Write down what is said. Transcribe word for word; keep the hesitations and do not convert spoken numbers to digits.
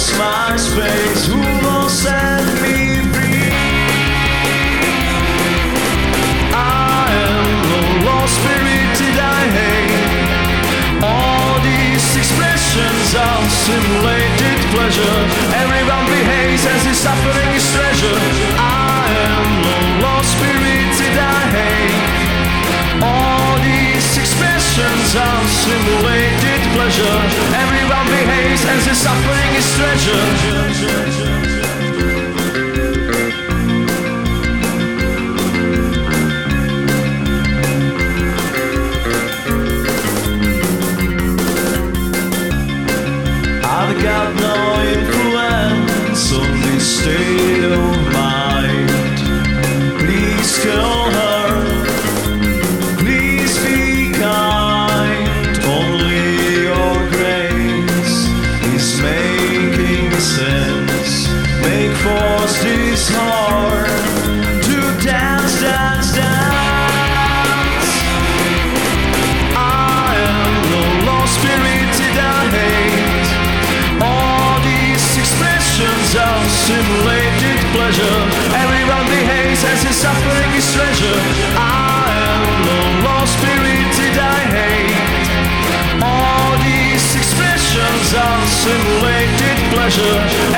lost my space. Who will set me free? I am the lost spirit that I hate. All these expressions of simulated pleasure. Everyone behaves as if suffering is treasure. I am the lost spirit that I hate. All these expressions of simulated pleasure. Everyone behaves as if suffering is treasure. I've got no influence on this state of mind. Please call her, please be kind. Only your grace is making sense. Make force this heart to dance, dance, dance. I am the lost spirit that I hate. All these expressions of simulated pleasure. Everyone behaves as if suffering is treasure. I am the lost spirit that I hate. All these expressions of simulated pleasure.